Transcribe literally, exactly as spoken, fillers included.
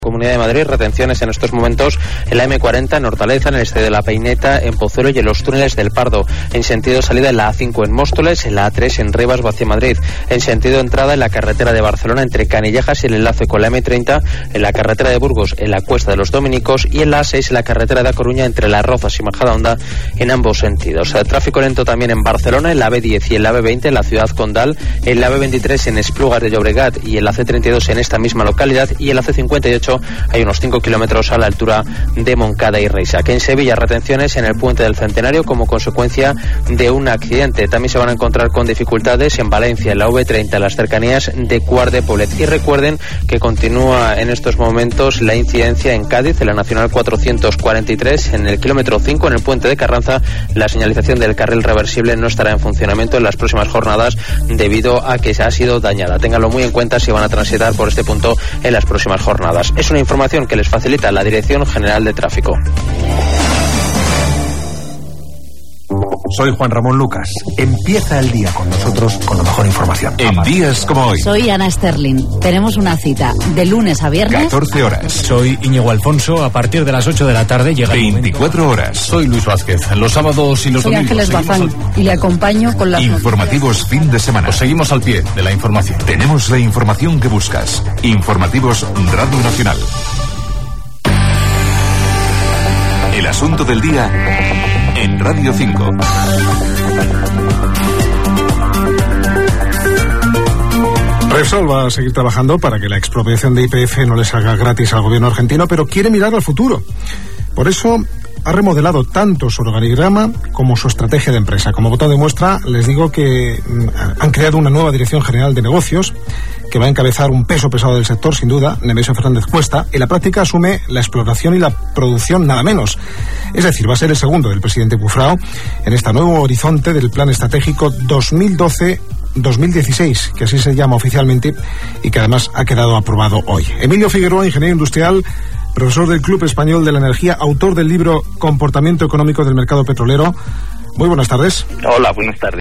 Comunidad de Madrid, retenciones en estos momentos en la eme cuarenta, en Hortaleza, en el este de la Peineta, en Pozuelo y en los túneles del Pardo. En sentido salida en la a cinco en Móstoles, en la a tres en Rivas hacia Madrid. En sentido entrada en la carretera de Barcelona entre Canillejas y el enlace con la eme treinta, en la carretera de Burgos en la Cuesta de los Dominicos y en la a seis en la carretera de A Coruña entre Las Rozas y Majadahonda en ambos sentidos. El tráfico lento también en Barcelona, en la be diez y en la be veinte en la ciudad condal, en la be veintitrés en Esplugas de Llobregat y en la ce treinta y dos en esta misma localidad y en la ce cincuenta y ocho hay unos cinco kilómetros a la altura de Moncada y Reisa. Que en Sevilla retenciones en el puente del Centenario como consecuencia de un accidente. También se van a encontrar con dificultades en Valencia, en la ve treinta, en las cercanías de Cuart de Poblet. Y recuerden que continúa en estos momentos la incidencia en Cádiz, en la Nacional cuatrocientos cuarenta y tres, en el kilómetro cinco, en el puente de Carranza. La señalización del carril reversible no estará en funcionamiento en las próximas jornadas debido a que se ha sido dañada. Ténganlo muy en cuenta si van a transitar por este punto en las próximas jornadas. Es una información que les facilita la Dirección General de Tráfico. Soy Juan Ramón Lucas. Empieza el día con nosotros con la mejor información. En días como hoy. Soy Ana Sterling. Tenemos una cita de lunes a viernes. catorce horas. Soy Íñigo Alfonso. A partir de las ocho de la tarde llega veinticuatro horas. Soy Luis Vázquez. Los sábados y los Soy domingos. Ángeles Bazán al... y le acompaño con las informativos noticias. Fin de semana. Os seguimos al pie de la información. Tenemos la información que buscas. Informativos Radio Nacional. El asunto del día en Radio cinco. Repsol va a seguir trabajando para que la expropiación de Y P F no le salga gratis al gobierno argentino, pero quiere mirar al futuro. Por eso ha remodelado tanto su organigrama como su estrategia de empresa. Como botón de muestra, les digo que han creado una nueva dirección general de negocios que va a encabezar un peso pesado del sector, sin duda, Nemesio Fernández Cuesta. En la práctica asume la exploración y la producción, nada menos. Es decir, va a ser el segundo del presidente Bufrao en este nuevo horizonte del Plan Estratégico dos mil doce dos mil dieciséis, que así se llama oficialmente y que además ha quedado aprobado hoy. Emilio Figueroa, ingeniero industrial, profesor del Club Español de la Energía, autor del libro Comportamiento Económico del Mercado Petrolero. Muy buenas tardes. Hola, buenas tardes.